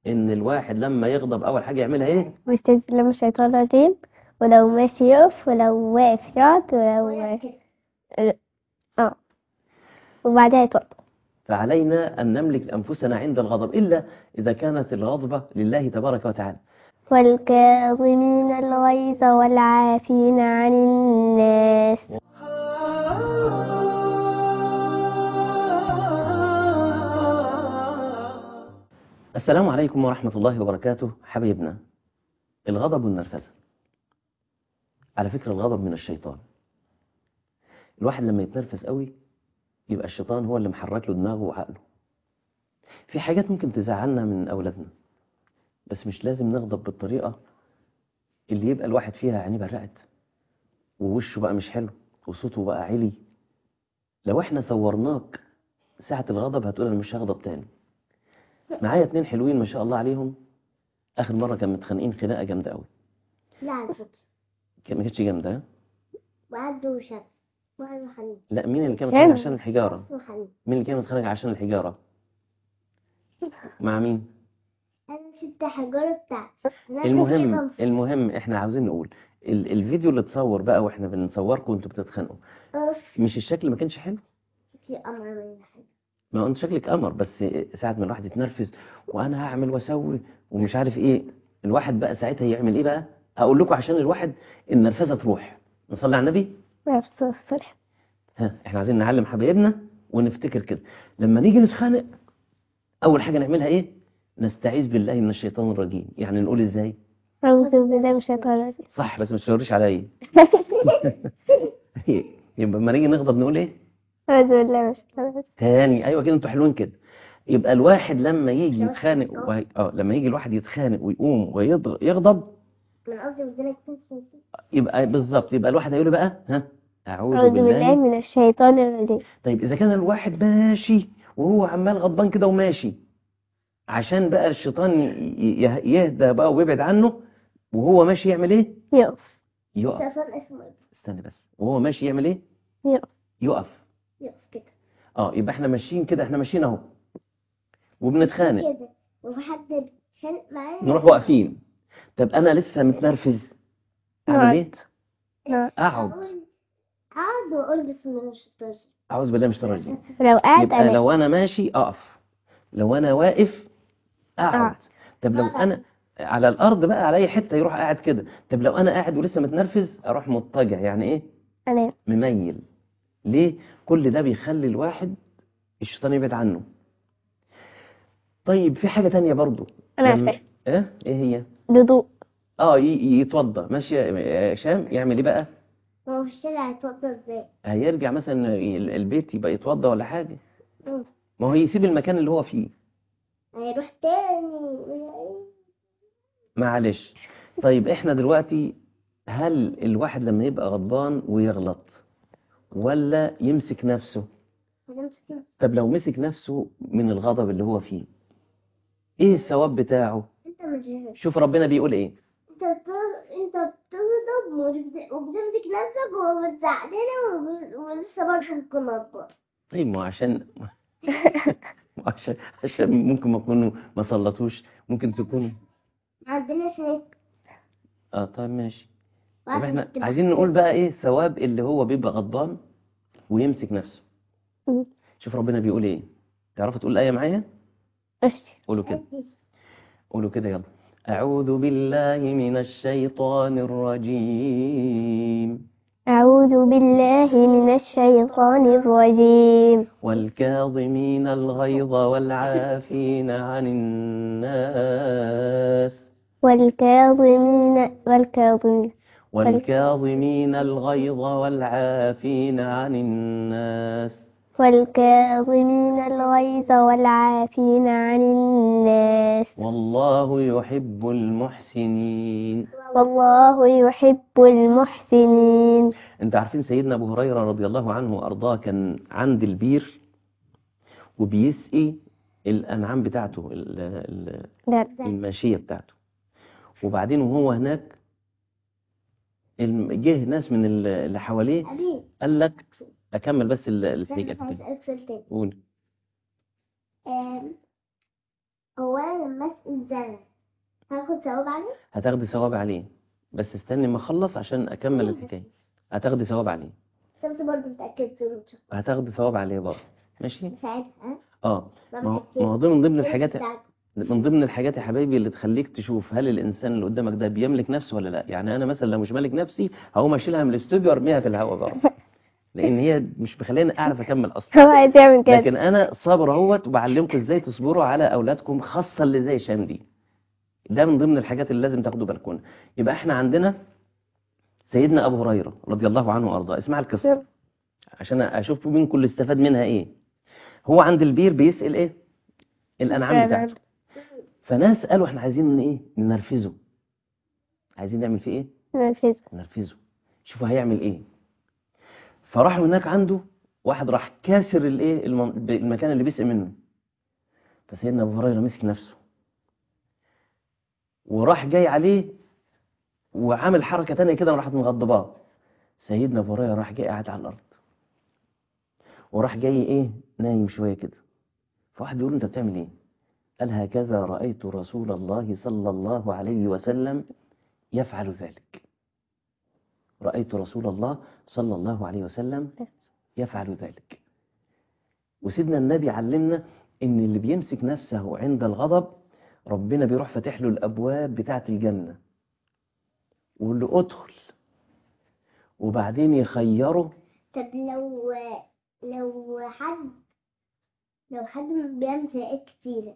ان الواحد لما يغضب اول حاجة يعملها ايه؟ واستعذ بالله من الشيطان الرجيم، ولو ماشي يقف، ولو واقف يقعد، اه وبعدها يتوضا. فعلينا ان نملك انفسنا عند الغضب الا اذا كانت الغضبة لله تبارك وتعالى. والكاظمين الغيظ والعافين عن الناس. السلام عليكم ورحمة الله وبركاته. حبيبنا، الغضب والنرفزة، على فكرة الغضب من الشيطان. الواحد لما يتنرفز قوي يبقى الشيطان هو اللي محرك له دماغه وعقله. في حاجات ممكن تزعلنا من أولادنا، بس مش لازم نغضب بالطريقة اللي يبقى الواحد فيها عينيه برقت ووشه بقى مش حلو وصوته بقى عالي. لو احنا صورناك ساعة الغضب هتقول انا مش هغضب تاني. معايا 2 حلوين ما شاء الله عليهم، اخر مرة كانوا متخانقين خناقة جامدة قوي. لا على فكرة ما كانتش جامدة ها؟ وعد وشك وعد وحنين. لا، مين اللي كان متخانق عشان الحجارة؟ وحنين. مين اللي كان متخانق عشان الحجارة؟ مع مين؟ أنا شفت حجارة بتاعتي. المهم احنا عاوزين نقول الفيديو اللي اتصور بقى واحنا بنصوركم وانتوا بتتخانقوا، مش الشكل ما كانش حلو؟ في أمر من حاجة. ما انت شكلك قمر، بس ساعة ما الواحد يتنرفز وانا هعمل واسوي ومش عارف ايه، الواحد بقى ساعتها يعمل ايه بقى؟ هقول لكم عشان الواحد النرفزة تروح. نصلي على النبي. الصلح. احنا عايزين نعلم حبايبنا ونفتكر كده لما نيجي نتخانق اول حاجة نعملها ايه؟ نستعيذ بالله من الشيطان الرجيم. يعني نقول ازاي؟ أعوذ بالله من الشيطان الرجيم. صح، بس ما تشاوريش عليا. يبقى لما نيجي نغضب نقول ايه؟ أعوذ بالله من الشيطان الرجيم. تاني، ايوه كده، انتوا حلوين كده. يبقى الواحد لما يجي يتخانق لما يجي الواحد يتخانق ويقوم ويغضب، من قصدي بدنا تنسي. يبقى بالظبط، يبقى الواحد هيقول بقى اعوذ أعوذ بالله من الشيطان الرجيم. طيب اذا كان الواحد ماشي وهو عمال غضبان كده وماشي، عشان بقى الشيطان يهدى بقى ويبعد عنه، وهو ماشي يعمل ايه؟ يقف. الشيطان اسمه ايه؟ استنى بس، وهو ماشي يعمل ايه؟ يقف كده. يبقى احنا ماشيين كده، احنا ماشيين اهو وبنتخانق كده وحد بيتخانق معايا نروح واقفين. طب انا لسه متنرفز، اعمل ايه؟ اقعد واقول بسم الله الشيطان الرجيم. اعوذ بالله من الشيطان الرجيم. لو قاعد يبقى لو انا ماشي اقف، لو انا واقف اقعد. طب لو انا على الارض بقى على اي حته يروح قاعد كده. طب لو انا قاعد ولسه متنرفز اروح مضطجع، يعني ايه؟ أنا مميل. ليه؟ كل ده بيخلي الواحد الشيطان يبعد عنه. طيب في حاجه تانية برضو. أنا عارفة. ايه هي؟ الوضوء. يتوضى. ماشي يا هشام، يعمل ايه بقى؟ ما هو في الشارع هيتوضى ازاي؟ هيرجع مثلا البيت يبقى يتوضى ولا حاجه؟ ما هو يسيب المكان اللي هو فيه، هيروح تاني. معلش. طيب احنا دلوقتي، هل الواحد لما يبقى غضبان ويغلط ولا يمسك نفسه؟ طب لو مسك نفسه من الغضب اللي هو فيه، ايه الثواب بتاعه؟ شوف ربنا بيقول ايه. انت بتغضب وبتمسك نفسك وبتزعلنا ولسه برضه بتكون غضبان. طيب ما عشان عشان ممكن ما تكونوا ما صلتوش، ممكن تكونوا عندنا سنة. طيب ماشي. طب احنا عايزين نقول بقى ايه ثواب اللي هو بيبقى غضبان ويمسك نفسه. شوف ربنا بيقول ايه. تعرفوا تقول الآية معايا؟ قولوا كده، قولوا كده يلا. أعوذ بالله من الشيطان الرجيم. أعوذ بالله من الشيطان الرجيم. والكاظمين الغيظ والعافين عن الناس. والكاظمين الغيظ والعافين عن الناس. والكاظمين الغيظ والعافين عن الناس. والله يحب المحسنين. والله يحب المحسنين. انت عارفين سيدنا أبو هريرة رضي الله عنه وأرضاه كان عند البير وبيسقي الأنعام بتاعته، الماشية بتاعته. وبعدين وهو هناك جه ناس من اللي حواليه قال لك أكمل بس الحقيقة. قول. هو أنا لما أسأل زرع هاخد ثواب عليه؟ هتاخدي ثواب عليه، بس استني ما اخلص عشان اكمل الحكايه. هتاخدي ثواب عليه، بس برضه متأكد ظروف. هتاخدي ثواب عليه برضه. ماشي. ساعتها ما هو ده من ضمن الحاجات، من ضمن الحاجات يا حبايبي اللي تخليك تشوف هل الانسان اللي قدامك ده بيملك نفسه ولا لا. يعني انا مثلا لو مش مالك نفسي هقوم اشيلها من الاستوديو وارميها في الهواء بره، لان هي مش مخليني اعرف اكمل اصلا. هو عايز يعمل كده. لكن انا صابر اهوت وبعلمكم ازاي تصبروا على اولادكم، خاصه اللي زي شام دي. ده من ضمن الحاجات اللي لازم تاخدوا بالكم. يبقى احنا عندنا سيدنا ابو هريره رضي الله عنه وارضاه. اسمع القصه عشان اشوف منكم اللي استفاد منها ايه. هو عند البير بيسأل ايه الانعام بتاعته، فناس قالوا احنا عايزين ايه ننرفزه، عايزين نعمل فيه ايه ننرفزه، شوفوا هيعمل ايه. فراحوا هناك عنده واحد راح كاسر الايه المكان اللي بيسأل منه. فسيدنا ابو هريره مسك نفسه وراح جاي عليه وعامل حركه ثانيه كده وراحت مغضباه. سيدنا ابو هريره راح جاي قاعد على الارض وراح جاي ايه نايم شويه كده. فواحد يقول انت بتعمل ايه؟ قال هكذا رأيت رسول الله صلى الله عليه وسلم يفعل ذلك. رأيت رسول الله صلى الله عليه وسلم يفعل ذلك. وسيدنا النبي علمنا ان اللي بيمسك نفسه عند الغضب ربنا بيروح فاتح له الابواب بتاعه الجنه ويقول له ادخل، وبعدين يخيره. طب لو حد بيعمل سيئات كتيرة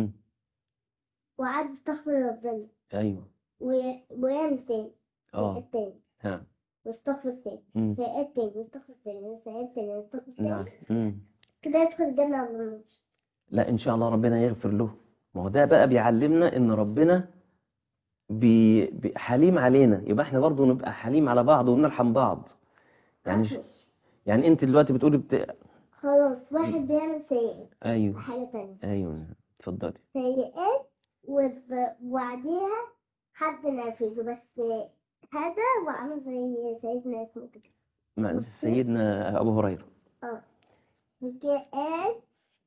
وقعد يستغفر ربنا ايوه ويعمل تاني سيئات تاني ها واستغفر تاني سيئات تاني واستغفر تاني سيئات تاني واستغفر تاني. نعم. كده يدخل الجنة ولا لا؟ لا ان شاء الله ربنا يغفر له. ما هو ده بقى بيعلمنا ان ربنا حليم علينا، يبقى احنا برضو نبقى حليم على بعض ونرحم بعض. يعني انت دلوقتي بتقولي خلاص واحد بيعمل سيئات. ايوه حاجة تانية. ايوه اتفضلي. سيئات وبعديها حد نافذه بس هذا وعمل زي سيدنا اسمه كده. سيدنا ابو هريره. سيئات.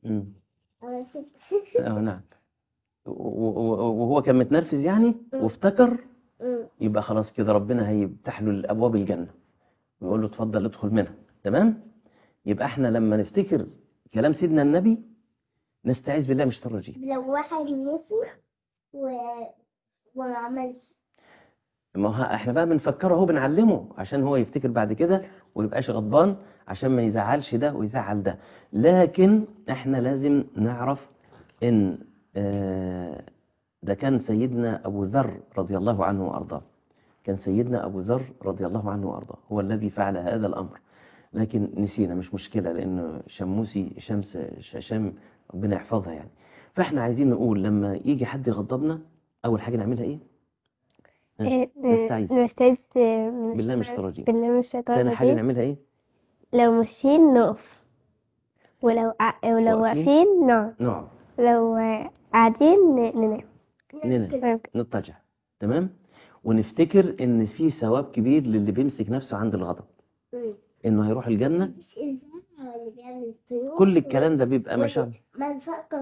نعم. وهو كان متنرفز يعني وافتكر. يبقى خلاص كده ربنا هيفتح له الابواب الجنه ويقول له اتفضل ادخل منها. تمام. يبقى احنا لما نفتكر كلام سيدنا النبي نستعيذ بالله من الشيطان الرجيم. لو واحد نسي وما عملش، ما هو احنا بقى بنفكره اهو بنعلمه عشان هو يفتكر بعد كده ويبقاش غضبان عشان ما يزعلش ده ويزعل ده. لكن احنا لازم نعرف ان ده كان سيدنا ابو ذر رضي الله عنه وارضاه. كان سيدنا ابو ذر رضي الله عنه وارضاه هو الذي فعل هذا الامر، لكن نسينا مش مشكله لانه شموسي شام ربنا يحفظها يعني. فاحنا عايزين نقول لما يجي حد يغضبنا اول حاجه نعملها ايه؟ نستعيذ بالله من الشيطان الرجيم. بالله من الشيطان الرجيم. ثاني حاجه نعملها ايه؟ لو ماشيين نقف، ولو واقفين نقعد، لو قاعدين ننام نضطجع. تمام. ونفتكر ان في ثواب كبير للي بيمسك نفسه عند الغضب، انه هيروح الجنه. كل الكلام ده بيبقى مشاعر من فك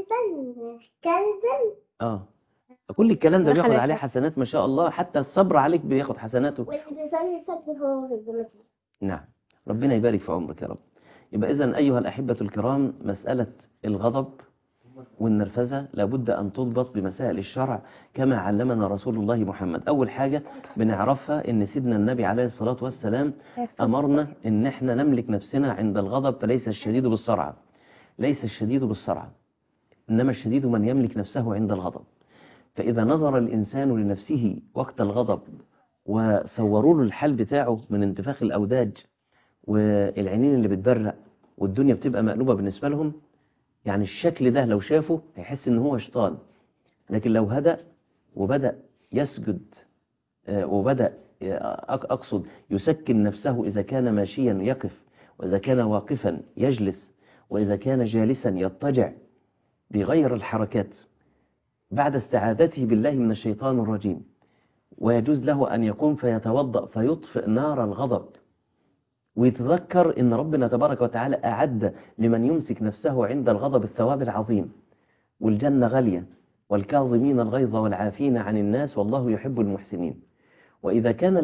كنزا كل الكلام ده بياخد عليه حسنات ما شاء الله، حتى الصبر عليك بياخد حسناته. واللي بيصلي الفجر هو في الجنة. نعم. ربنا يبارك في عمرك يا رب. يبقى إذن أيها الأحبة الكرام مسألة الغضب والنرفزة لابد أن تضبط بمسائل الشرع كما علمنا رسول الله محمد. أول حاجة بنعرفها إن سيدنا النبي عليه الصلاة والسلام أمرنا إن احنا نملك نفسنا عند الغضب. فليس الشديد بالسرعة، ليس الشديد بالسرعة، إنما الشديد من يملك نفسه عند الغضب. فإذا نظر الإنسان لنفسه وقت الغضب وصوروا له الحال بتاعه من انتفاخ الأوداج والعينين اللي بتبرق والدنيا بتبقى مقلوبة بالنسبة لهم، يعني الشكل ده لو شافه هيحس إن هو شيطان. لكن لو هدأ وبدأ يسجد وبدأ أقصد يسكن نفسه، إذا كان ماشيا يقف، وإذا كان واقفا يجلس، وإذا كان جالسا يضطجع بغير الحركات بعد استعاذته بالله من الشيطان الرجيم، ويجوز له أن يقوم فيتوضأ فيطفئ نار الغضب ويتذكر إن ربنا تبارك وتعالى أعد لمن يمسك نفسه عند الغضب الثواب العظيم. والجنة غالية، والكاظمين الغيظ والعافين عن الناس والله يحب المحسنين. وإذا كان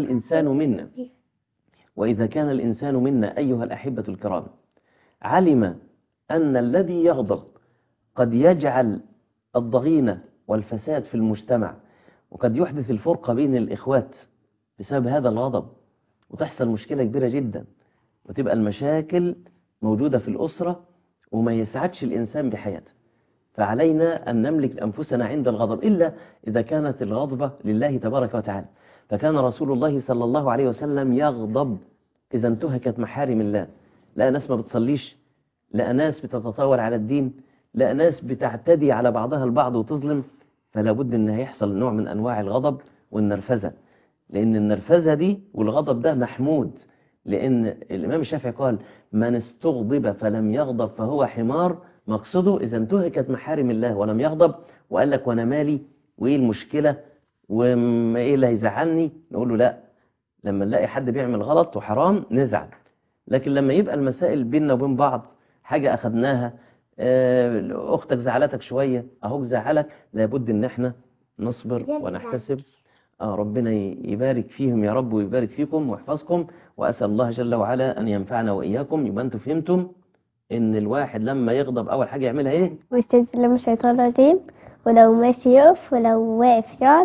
الإنسان منا أيها الأحبة الكرام علم أن الذي يغضب قد يجعل الضغينة والفساد في المجتمع، وقد يحدث الفرقة بين الإخوات بسبب هذا الغضب، وتحصل مشكلة كبيرة جدا، وتبقى المشاكل موجودة في الأسرة وما يسعدش الإنسان بحياته. فعلينا أن نملك أنفسنا عند الغضب، إلا إذا كانت الغضبة لله تبارك وتعالى. فكان رسول الله صلى الله عليه وسلم يغضب إذا انتهكت محارم الله، لا ناس ما بتصليش، لا ناس بتتطاول على الدين، لا ناس بتعتدي على بعضها البعض وتظلم، فلا بد أن يحصل نوع من أنواع الغضب والنرفزة. لأن النرفزة دي والغضب ده محمود، لأن الإمام الشافعي قال من استغضب فلم يغضب فهو حمار. مقصده إذا انتهكت محارم الله ولم يغضب وقال لك وأنا مالي وإيه المشكلة وإيه اللي هيزعلني، نقول له لا، لما نلاقي حد بيعمل غلط وحرام نزعل. لكن لما يبقى المسائل بيننا وبين بعض حاجة أخذناها، أختك زعلتك شوية أهوك زعلك، لابد إن احنا نصبر ونحتسب. ربنا يبارك فيهم يا رب ويبارك فيكم ويحفظكم، وأسأل الله جل وعلا أن ينفعنا وإياكم. يبقى أنتم فهمتم إن الواحد لما يغضب أول حاجة يعملها إيه؟ واستعذ بالله من الشيطان الرجيم، ولو ماشي يقف، ولو واقف يقعد،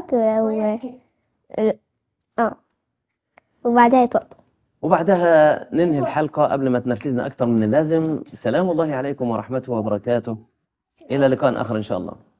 وبعدها يتوضأ. وبعدها ننهي الحلقة قبل ما تنرفزنا أكثر من اللازم. سلام الله عليكم ورحمته وبركاته، إلى لقاء آخر إن شاء الله.